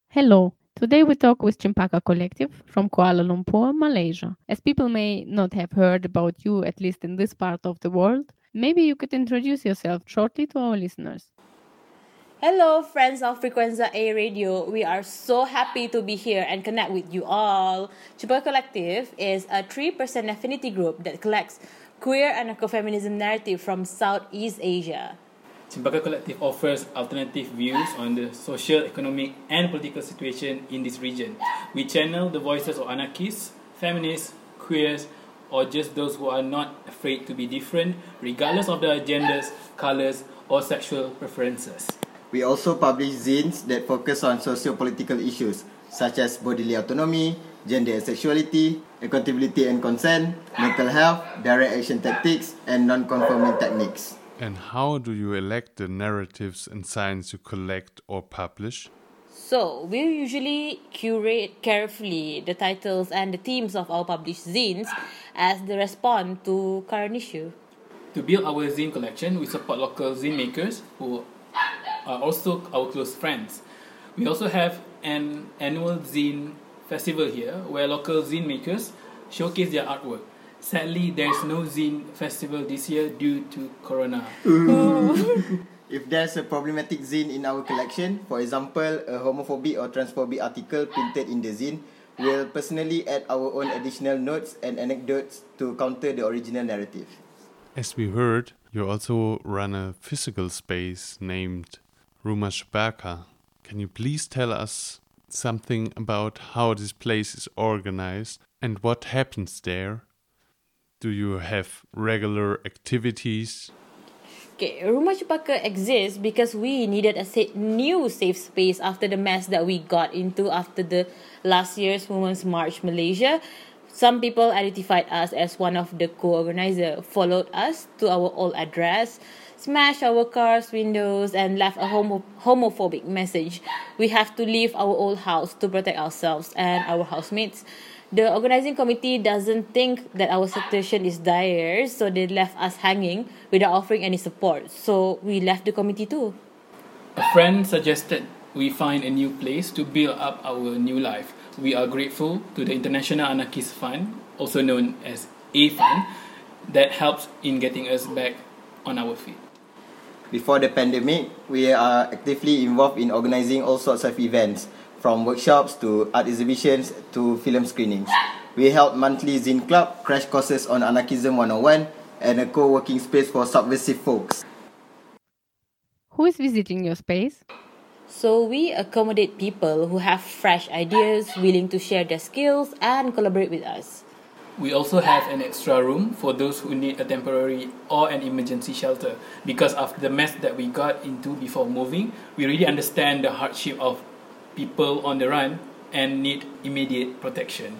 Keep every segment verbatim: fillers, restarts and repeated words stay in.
Hello. Today we talk with Chimpaka Collective from Kuala Lumpur, Malaysia. As people may not have heard about you, at least in this part of the world, maybe you could introduce yourself shortly to our listeners. Hello, friends of Frequenza A Radio. We are so happy to be here and connect with you all. Chimpaka Collective is a three-person affinity group that collects queer and ecofeminism narrative from Southeast Asia. Chimpaka Collective offers alternative views on the social, economic, and political situation in this region. We channel the voices of anarchists, feminists, queers, or just those who are not afraid to be different, regardless of their genders, colors, or sexual preferences. We also publish zines that focus on socio-political issues such as bodily autonomy, gender and sexuality, accountability and consent, mental health, direct action tactics, and non-conforming techniques. And how do you elect the narratives and signs you collect or publish? So, we usually curate carefully the titles and the themes of our published zines as they respond to current issue. To build our zine collection, we support local zine makers who are also our close friends. We also have an annual zine festival here where local zine makers showcase their artwork. Sadly, there is no zine festival this year due to Corona. If there's a problematic zine in our collection, for example, a homophobic or transphobic article printed in the zine, we'll personally add our own additional notes and anecdotes to counter the original narrative. As we heard, you also run a physical space named Rumah Chempaka. Can you please tell us something about how this place is organized and what happens there? Do you have regular activities? Okay, Rumah Chempaka exists because we needed a sa- new safe space after the mess that we got into after the last year's Women's March Malaysia. Some people identified us as one of the co-organizers, followed us to our old address, smashed our car's windows, and left a homo- homophobic message. We have to leave our old house to protect ourselves and our housemates. The organizing committee doesn't think that our situation is dire, so they left us hanging without offering any support. So we left the committee too. A friend suggested we find a new place to build up our new life. We are grateful to the International Anarchist Fund, also known as A Fund, that helps in getting us back on our feet. Before the pandemic, we are actively involved in organizing all sorts of events, from workshops to art exhibitions to film screenings. We held monthly zine club, crash courses on Anarchism one oh one, and a co-working space for subversive folks. Who is visiting your space? So we accommodate people who have fresh ideas, willing to share their skills and collaborate with us. We also have an extra room for those who need a temporary or an emergency shelter, because after the mess that we got into before moving, we really understand the hardship of people on the run and need immediate protection.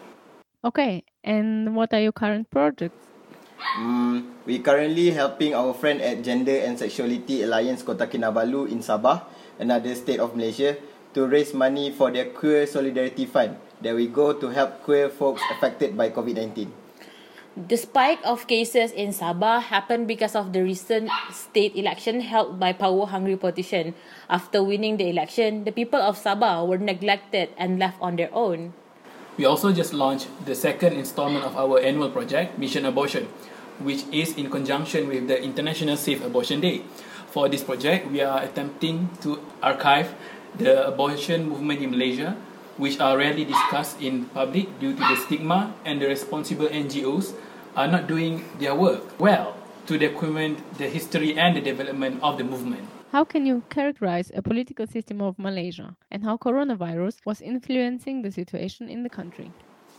Okay, and what are your current projects? Mm, we currently helping our friend at Gender and Sexuality Alliance Kota Kinabalu in Sabah, another state of Malaysia, to raise money for their Queer Solidarity Fund that we go to help queer folks affected by COVID nineteen. The spike of cases in Sabah happened because of the recent state election held by power-hungry politicians. After winning the election, the people of Sabah were neglected and left on their own. We also just launched the second installment of our annual project, Mission Abortion, which is in conjunction with the International Safe Abortion Day. For this project, we are attempting to archive the abortion movement in Malaysia, which are rarely discussed in public due to the stigma, and the responsible N G Os are not doing their work well to document the history and the development of the movement. How can you characterize a political system of Malaysia and how coronavirus was influencing the situation in the country?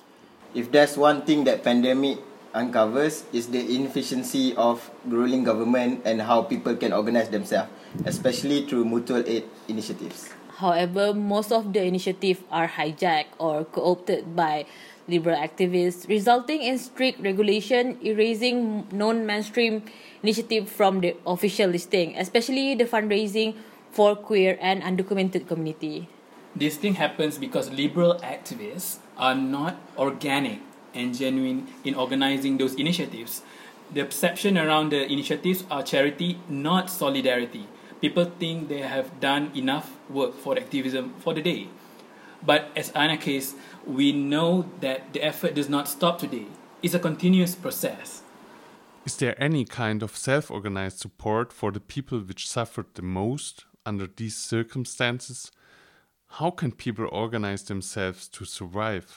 If there's one thing that pandemic uncovers, is the inefficiency of ruling government and how people can organize themselves, especially through mutual aid initiatives. However, most of the initiatives are hijacked or co-opted by liberal activists, resulting in strict regulation, erasing non-mainstream initiatives from the official listing, especially the fundraising for queer and undocumented community. This thing happens because liberal activists are not organic and genuine in organizing those initiatives. The perception around the initiatives are charity, not solidarity. People think they have done enough work for activism for the day. But as anarchists, we know that the effort does not stop today. It's a continuous process. Is there any kind of self-organized support for the people which suffered the most under these circumstances? How can people organize themselves to survive?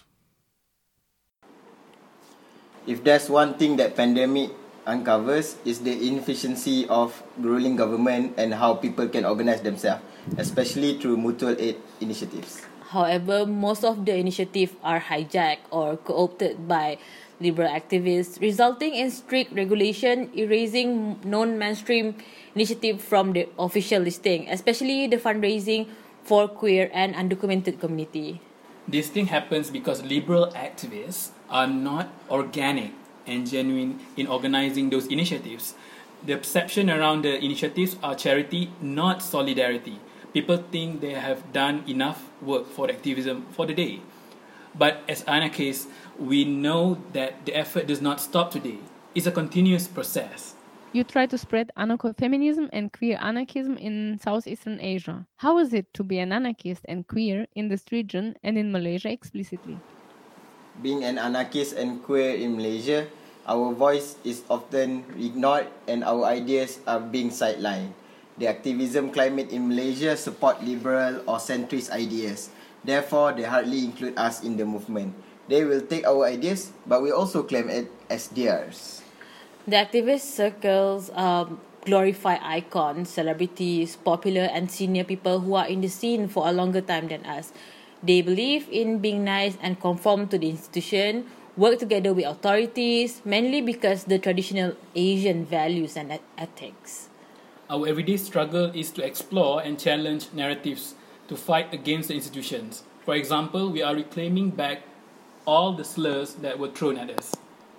If there's one thing that pandemic uncovers, is the inefficiency of ruling government and how people can organize themselves, especially through mutual aid initiatives. However, most of the initiatives are hijacked or co-opted by liberal activists, resulting in strict regulation, erasing non-mainstream initiatives from the official listing, especially the fundraising for queer and undocumented community. This thing happens because liberal activists are not organic and genuine in organizing those initiatives. The perception around the initiatives are charity, not solidarity. People think they have done enough work for activism for the day. But as anarchists, we know that the effort does not stop today. It's a continuous process. You try to spread anarcho-feminism and queer anarchism in Southeastern Asia. How is it to be an anarchist and queer in this region and in Malaysia explicitly? Being an anarchist and queer in Malaysia, our voice is often ignored and our ideas are being sidelined. The activism climate in Malaysia support liberal or centrist ideas. Therefore, they hardly include us in the movement. They will take our ideas, but we also claim it as theirs. The activist circles um, glorify icons, celebrities, popular and senior people who are in the scene for a longer time than us. They believe in being nice and conform to the institution, work together with authorities, mainly because the traditional Asian values and ethics. Our everyday struggle is to explore and challenge narratives to fight against the institutions. For example, we are reclaiming back all the slurs that were thrown at us.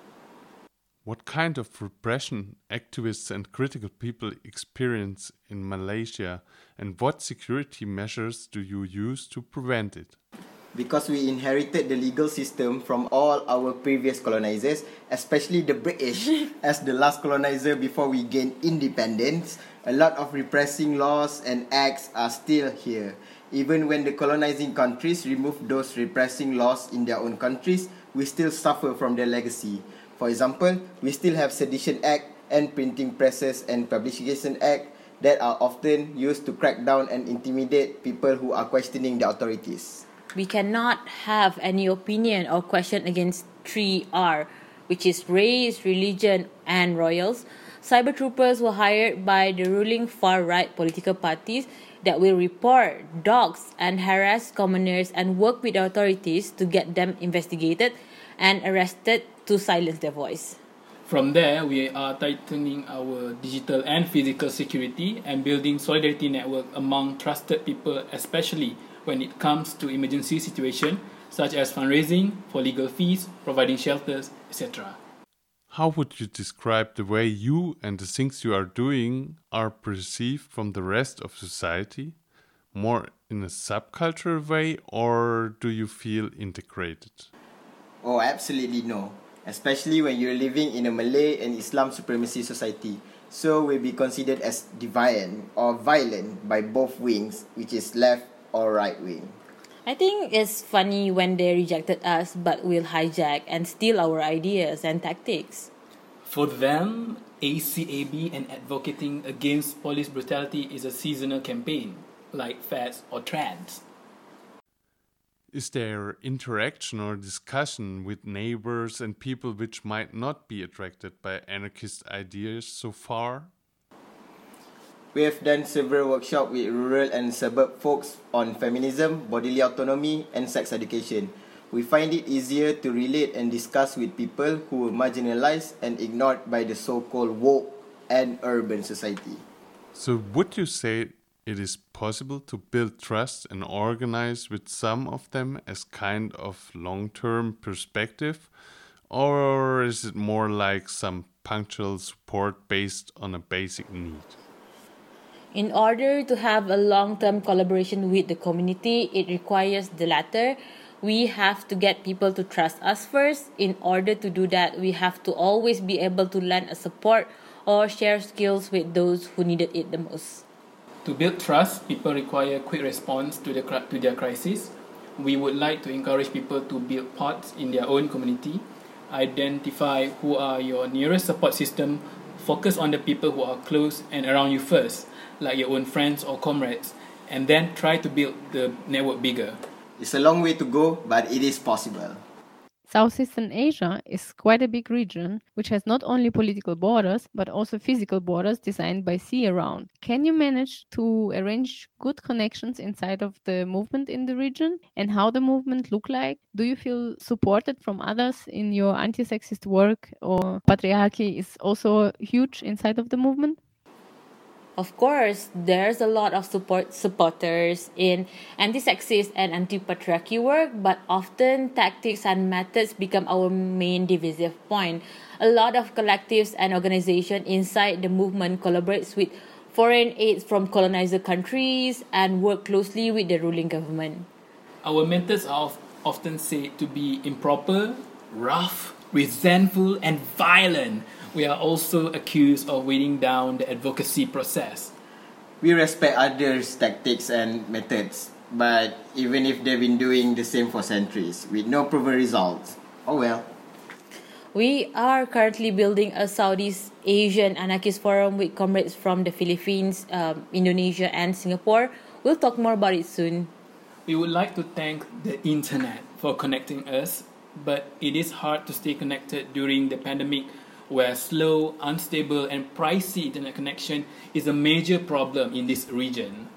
What kind of repression activists and critical people experience in Malaysia, and what security measures do you use to prevent it? Because we inherited the legal system from all our previous colonizers, especially the British, as the last colonizer before we gained independence, a lot of repressing laws and acts are still here. Even when the colonizing countries remove those repressing laws in their own countries, we still suffer from their legacy. For example, we still have Sedition Act and Printing Presses and Publication Act that are often used to crack down and intimidate people who are questioning the authorities. We cannot have any opinion or question against three R, which is race, religion, and royals. Cyber troopers were hired by the ruling far-right political parties that will report, dox, and harass commoners and work with the authorities to get them investigated and arrested to silence their voice. From there, we are tightening our digital and physical security and building solidarity network among trusted people, especially when it comes to emergency situations such as fundraising for legal fees, providing shelters, et cetera. How would you describe the way you and the things you are doing are perceived from the rest of society? More in a subcultural way, or do you feel integrated? Oh, absolutely no. Especially when you're living in a Malay and Islam supremacy society. So we'll be considered as deviant or violent by both wings, which is left or right wing. I think it's funny when they rejected us but will hijack and steal our ideas and tactics. For them, A C A B and advocating against police brutality is a seasonal campaign, like fads or trends. Is there interaction or discussion with neighbors and people which might not be attracted by anarchist ideas so far? We have done several workshops with rural and suburb folks on feminism, bodily autonomy, and sex education. We find it easier to relate and discuss with people who were marginalized and ignored by the so-called woke and urban society. So would you say it is possible to build trust and organize with some of them as kind of long-term perspective? Or is it more like some punctual support based on a basic need? In order to have a long-term collaboration with the community, it requires the latter. We have to get people to trust us first. In order to do that, we have to always be able to lend a support or share skills with those who needed it the most. To build trust, people require quick response to, the, to their crisis. We would like to encourage people to build pods in their own community, identify who are your nearest support system, focus on the people who are close and around you first, like your own friends or comrades, and then try to build the network bigger. It's a long way to go, but it is possible. Southeastern Asia is quite a big region, which has not only political borders, but also physical borders designed by sea around. Can you manage to arrange good connections inside of the movement in the region? And how the movement look like? Do you feel supported from others in your anti-sexist work, or patriarchy is also huge inside of the movement? Of course, there's a lot of support supporters in anti-sexist and anti-patriarchy work, but often tactics and methods become our main divisive point. A lot of collectives and organizations inside the movement collaborates with foreign aids from colonizer countries and work closely with the ruling government. Our methods are often said to be improper, rough, resentful, and violent. We are also accused of weighing down the advocacy process. We respect others' tactics and methods, but even if they've been doing the same for centuries, with no proven results, oh well. We are currently building a Southeast Asian anarchist forum with comrades from the Philippines, um, Indonesia, and Singapore. We'll talk more about it soon. We would like to thank the internet for connecting us, but it is hard to stay connected during the pandemic, where slow, unstable, and pricey internet connection is a major problem in this region.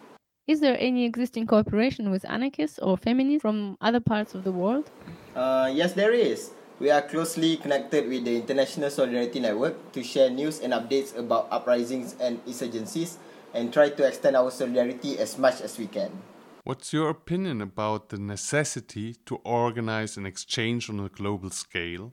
Is there any existing cooperation with anarchists or feminists from other parts of the world? Uh, yes, there is. We are closely connected with the International Solidarity Network to share news and updates about uprisings and insurgencies and try to extend our solidarity as much as we can. What's your opinion about the necessity to organize an exchange on a global scale?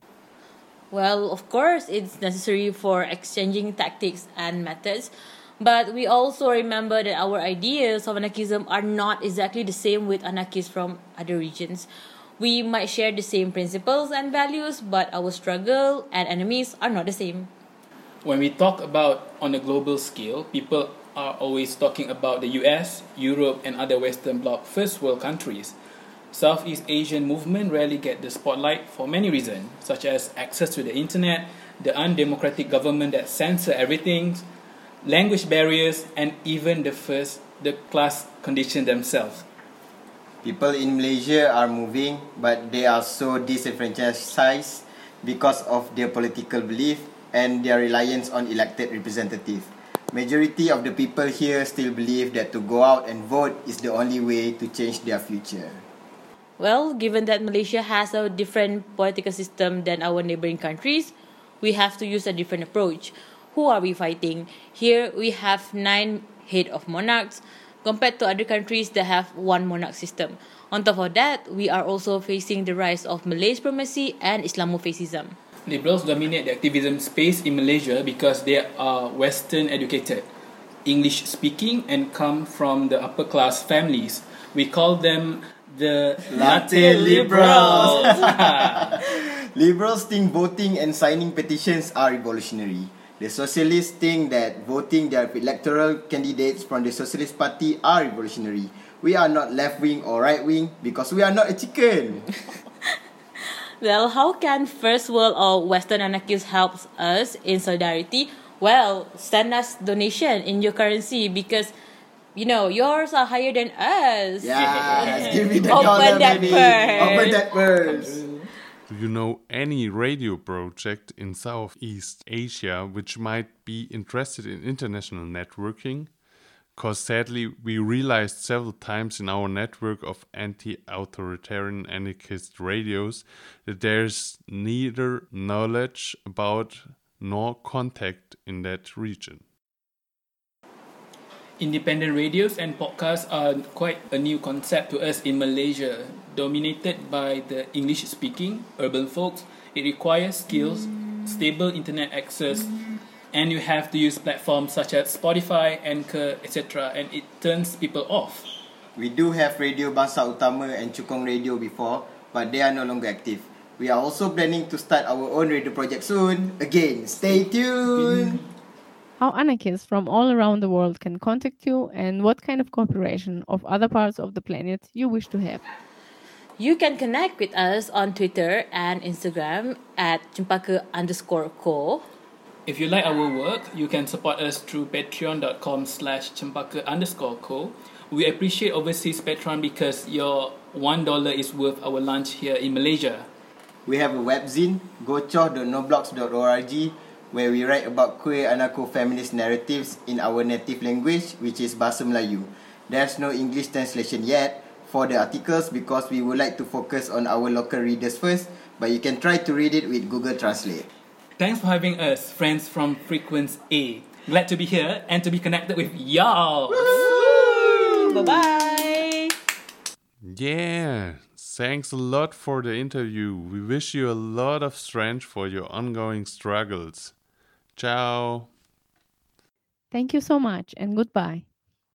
Well, of course, it's necessary for exchanging tactics and methods, but we also remember that our ideas of anarchism are not exactly the same with anarchists from other regions. We might share the same principles and values, but our struggle and enemies are not the same. When we talk about on a global scale, people are always talking about the U S, Europe, and other Western Bloc first world countries. Southeast Asian movement rarely get the spotlight for many reasons, such as access to the internet, the undemocratic government that censor everything, language barriers, and even the first, the class condition themselves. People in Malaysia are moving, but they are so disenfranchised because of their political belief and their reliance on elected representatives. Majority of the people here still believe that to go out and vote is the only way to change their future. Well, given that Malaysia has a different political system than our neighboring countries, we have to use a different approach. Who are we fighting? Here we have nine head of monarchs compared to other countries that have one monarch system. On top of that, we are also facing the rise of Malay supremacy and Islamofascism. Liberals dominate the activism space in Malaysia because they are Western educated, English speaking, and come from the upper class families. We call them the Latte liberals. Liberals think voting and signing petitions are revolutionary. The socialists think that voting their electoral candidates from the Socialist Party are revolutionary. We are not left-wing or right-wing because we are not a chicken. Well, how can First World or Western anarchists help us in solidarity? Well, send us donation in your currency because, you know, yours are higher than us. Yeah, give me the Open dollar, that baby. purse. Open that purse. Do you know any radio project in Southeast Asia which might be interested in international networking? Because sadly, we realized several times in our network of anti-authoritarian anarchist radios that there's neither knowledge about nor contact in that region. Independent radios and podcasts are quite a new concept to us in Malaysia. Dominated by the English-speaking urban folks, it requires skills, stable internet access, and you have to use platforms such as Spotify, Anchor, et cetera, and it turns people off. We do have Radio Bangsa Utama and Chukong Radio before, but they are no longer active. We are also planning to start our own radio project soon. Again, stay tuned! how anarchists from all around the world can contact you, and what kind of cooperation of other parts of the planet you wish to have. You can connect with us on Twitter and Instagram at Cempaka underscore co. If you like our work, you can support us through patreon.com slash cempaka underscore co. We appreciate overseas Patreon because your one dollar is worth our lunch here in Malaysia. We have a webzine, gochoh dot noblogs dot org, where we write about queer anarcho-feminist narratives in our native language, which is Bahasa Melayu. There's no English translation yet for the articles because we would like to focus on our local readers first, but you can try to read it with Google Translate. Thanks for having us, friends from Frequency A. Glad to be here and to be connected with y'all. Bye-bye. Yeah, thanks a lot for the interview. We wish you a lot of strength for your ongoing struggles. Ciao. Thank you so much and goodbye.